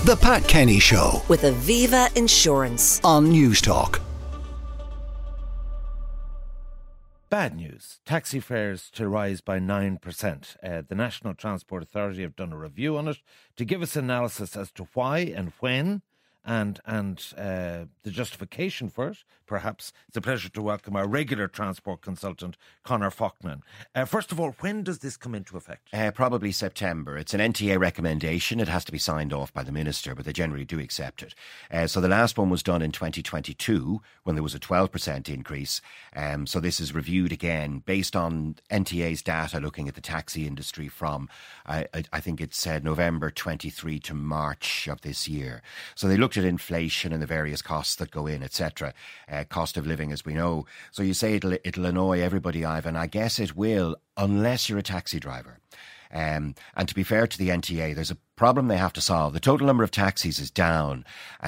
The Pat Kenny Show with Aviva Insurance on Newstalk. Bad news. Taxi fares to rise by 9%. The National Transport Authority have done a review on it to give us analysis as to why and when and the justification for it. Perhaps it's a pleasure to welcome our regular transport consultant, Conor Faulkner. First of all, when does this come into effect? Probably September. It's an NTA recommendation. It has to be signed off by the Minister, but they generally do accept it. So the last one was done in 2022 when there was a 12% increase. So this is reviewed again based on NTA's data looking at the taxi industry from, I think it's November 23 to March of this year. So they looked at inflation and the various costs that go in, etc. Cost of living, as we know. So you say it'll annoy everybody, Ivan. I guess it will, unless you're a taxi driver. And to be fair to the NTA, there's a problem they have to solve. The total number of taxis is down,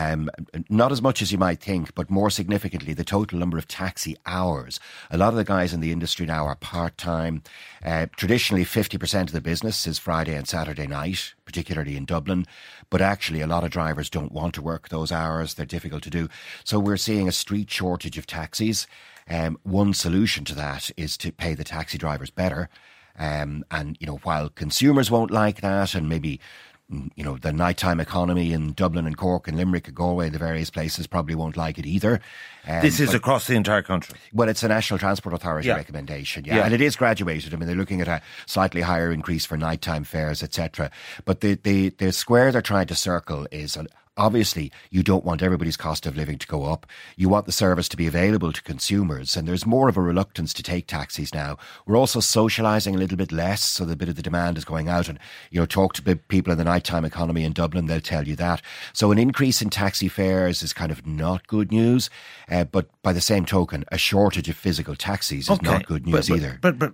not as much as you might think, but more significantly, the total number of taxi hours. A lot of the guys in the industry now are part-time. Traditionally, 50% of the business is Friday and Saturday night, particularly in Dublin. But actually, a lot of drivers don't want to work those hours. They're difficult to do. So we're seeing a street shortage of taxis. One solution to that is to pay the taxi drivers better. And, while consumers won't like that, and maybe, the nighttime economy in Dublin and Cork and Limerick and Galway, the various places probably won't like it either. This is across the entire country? Well, it's a National Transport Authority recommendation, and it is graduated. I mean, they're looking at a slightly higher increase for nighttime fares, etc. But the square they're trying to circle is... Obviously, you don't want everybody's cost of living to go up. You want the service to be available to consumers, and there's more of a reluctance to take taxis now. We're also socialising a little bit less, so the bit of the demand is going out. And, talk to people in the nighttime economy in Dublin, they'll tell you that. So an increase in taxi fares is kind of not good news. But by the same token, a shortage of physical taxis is not good news either. But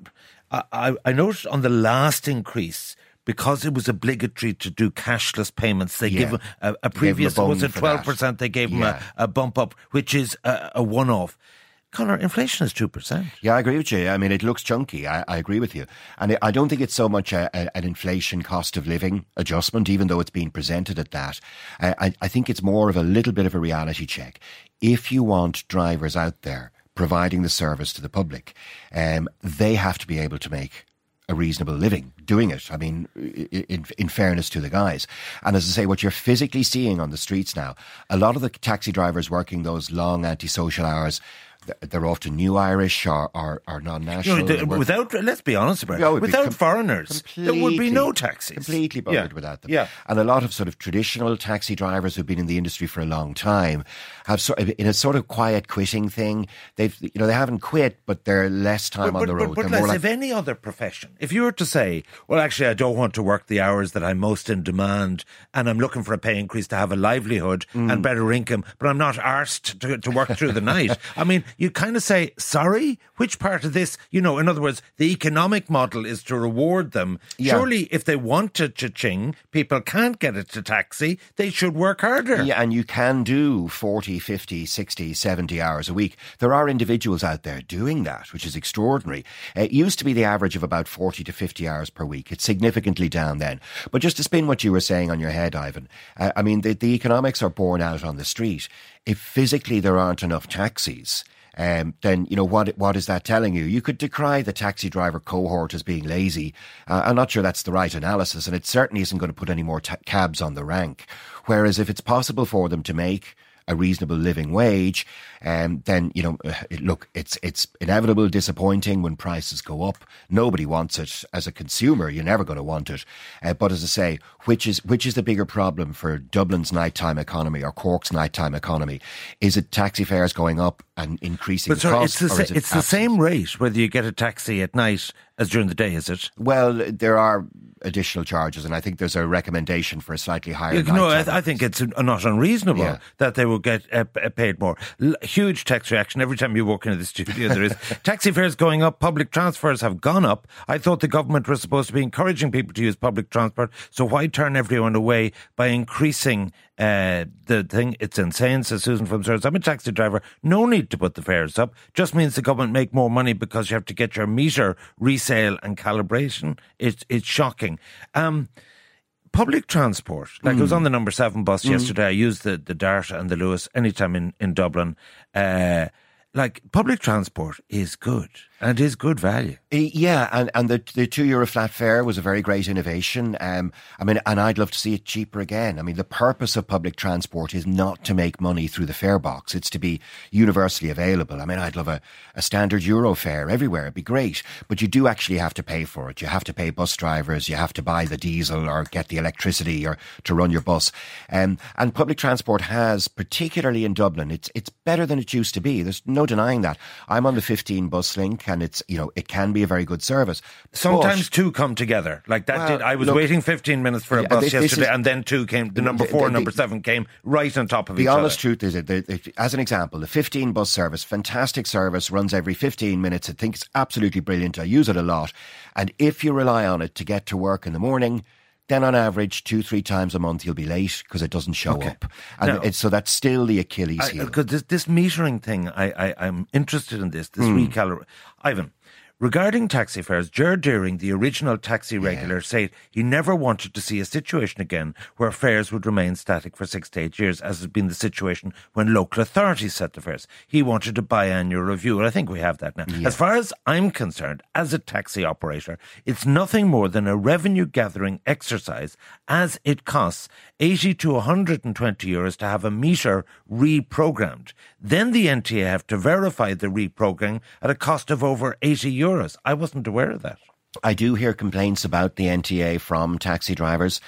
I noticed on the last increase, because it was obligatory to do cashless payments, they give a previous, was it 12%? They gave them a bump up, which is a one-off. Conor, inflation is 2%. Yeah, I agree with you. I mean, it looks chunky. I agree with you. And I don't think it's so much an inflation cost of living adjustment, even though it's being presented at that. I think it's more of a little bit of a reality check. If you want drivers out there providing the service to the public, they have to be able to make a reasonable living doing it. I mean, in fairness to the guys. And as I say, what you're physically seeing on the streets now, a lot of the taxi drivers working those long antisocial hours, they're often new Irish or non-national. Let's be honest about it, without foreigners, there would be no taxis. Completely buggered without them. Yeah. And a lot of sort of traditional taxi drivers who've been in the industry for a long time have in a sort of quiet quitting thing. They haven't quit, but they're less time on the road. But less if any other profession. If you were to say, well, actually, I don't want to work the hours that I'm most in demand, and I'm looking for a pay increase to have a livelihood and better income, but I'm not arsed to work through the night. I mean, you kind of say, sorry, which part of this, in other words, the economic model is to reward them. Yeah. Surely if they want to cha-ching, people can't get it to taxi, they should work harder. Yeah, and you can do 40, 50, 60, 70 hours a week. There are individuals out there doing that, which is extraordinary. It used to be the average of about 40 to 50 hours per week. It's significantly down then. But just to spin what you were saying on your head, Ivan, I mean, the economics are borne out on the street. If physically there aren't enough taxis, then, what is that telling you? You could decry the taxi driver cohort as being lazy. I'm not sure that's the right analysis, and it certainly isn't going to put any more cabs on the rank. Whereas if it's possible for them to make a reasonable living wage, then, look, it's inevitable, disappointing when prices go up. Nobody wants it. As a consumer, you're never going to want it. But as I say, which is the bigger problem for Dublin's nighttime economy or Cork's nighttime economy? Is it taxi fares going up and increasing the cost? It's the same rate whether you get a taxi at night as during the day, is it? Well, there are additional charges, and I think there's a recommendation for a slightly higher. I think it's not unreasonable that they will get paid more. Huge text reaction every time you walk into the studio. There is taxi fares going up, public transfers have gone up. I thought the government was supposed to be encouraging people to use public transport, so why turn everyone away by increasing the thing? It's insane, says Susan from Swords. I'm a taxi driver. No need to put the fares up. Just means the government make more money because you have to get your meter resale and calibration. It's shocking. public transport, like I was on the number 7 bus yesterday. I used the Dart and the Lewis anytime in Dublin. Like, public transport is good, and it is good value. Yeah, and the €2 flat fare was a very great innovation. And I'd love to see it cheaper again. I mean, the purpose of public transport is not to make money through the fare box. It's to be universally available. I mean, I'd love a standard Euro fare everywhere. It'd be great. But you do actually have to pay for it. You have to pay bus drivers. You have to buy the diesel or get the electricity or to run your bus. And public transport has, particularly in Dublin, it's better than it used to be. There's no denying that. I'm on the 15 bus link, and it's, it can be a very good service. Sometimes two come together. Like that I was waiting 15 minutes for a bus yesterday, and then two came, the number 4 and number 7 came right on top of each other. The honest truth is, as an example, the 15 bus service, fantastic service, runs every 15 minutes. I think it's absolutely brilliant. I use it a lot. And if you rely on it to get to work in the morning, then on average 2-3 times a month you'll be late because it doesn't show up. And so that's still the Achilles heel. Because this metering thing, I'm interested in this recalibration. Ivan, regarding taxi fares, Ger Deering, the original taxi regular, said he never wanted to see a situation again where fares would remain static for 6 to 8 years, as has been the situation when local authorities set the fares. He wanted a biannual review, and I think we have that now. Yeah. As far as I'm concerned, as a taxi operator, it's nothing more than a revenue-gathering exercise, as it costs 80 to 120 euros to have a meter reprogrammed. Then the NTA have to verify the reprogramming at a cost of over 80 euros. I wasn't aware of that. I do hear complaints about the NTA from taxi drivers.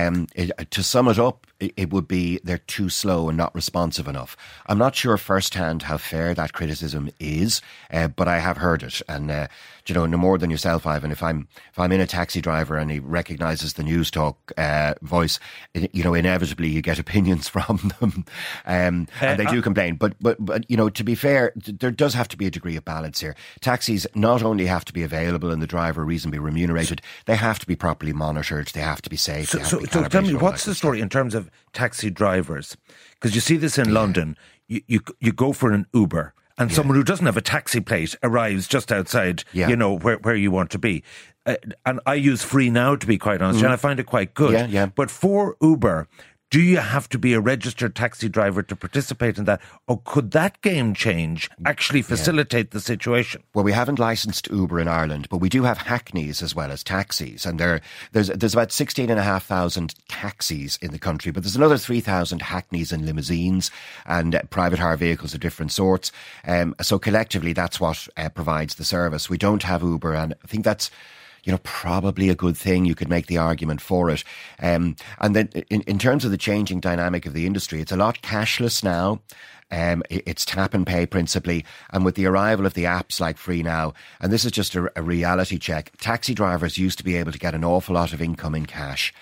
To sum it up, it would be they're too slow and not responsive enough. I'm not sure firsthand how fair that criticism is, but I have heard it. And no more than yourself, Ivan. If I'm in a taxi driver and he recognises the News Talk voice, inevitably you get opinions from them, and they do complain. But to be fair, there does have to be a degree of balance here. Taxis not only have to be available and the driver reasonably remunerated, they have to be properly monitored. They have to be safe. So tell me, what's the story in terms of taxi drivers? Because you see this in London. You go for an Uber, and someone who doesn't have a taxi plate arrives just outside, where you want to be. And I use Free Now, to be quite honest, and I find it quite good. Yeah. But for Uber, do you have to be a registered taxi driver to participate in that? Or could that game change actually facilitate the situation? Well, we haven't licensed Uber in Ireland, but we do have hackneys as well as taxis. And there's about 16,500 taxis in the country, but there's another 3,000 hackneys and limousines and private hire vehicles of different sorts. So collectively, that's what provides the service. We don't have Uber, and I think that's probably a good thing. You could make the argument for it. And then in terms of the changing dynamic of the industry, it's a lot cashless now. It's tap and pay principally. And with the arrival of the apps like Free Now, and this is just a reality check, taxi drivers used to be able to get an awful lot of income in cash.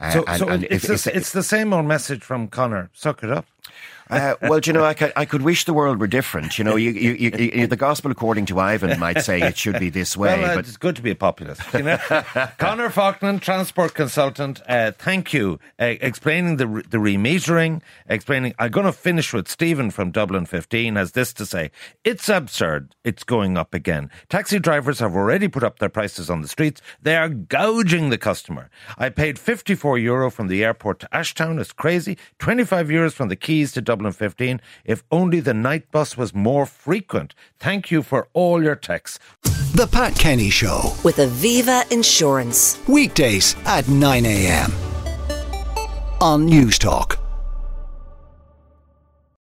It's the same old message from Connor. Suck it up. Well, I could wish the world were different. The gospel according to Ivan might say it should be this way. Well, but it's good to be a populist. Conor Faulkner, transport consultant. Thank you. Explaining the remetering. I'm going to finish with Stephen from Dublin 15 has this to say: it's absurd. It's going up again. Taxi drivers have already put up their prices on the streets. They are gouging the customer. I paid €54 from the airport to Ashtown. It's crazy. €25 from the Keys to Dublin 15. If only the night bus was more frequent. Thank you for all your texts. The Pat Kenny Show. With Aviva Insurance. Weekdays at 9 a.m. on News Talk.